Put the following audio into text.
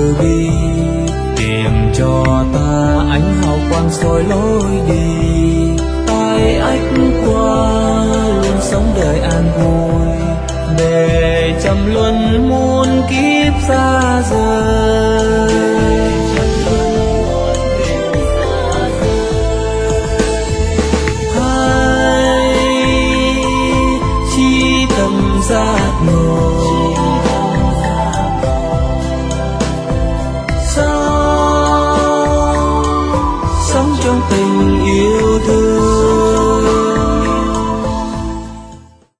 bi, tìm cho ta ánh hào quang soi lối đi. Tai ách qua luôn sống đời an vui, để trầm luân muôn kiếp xa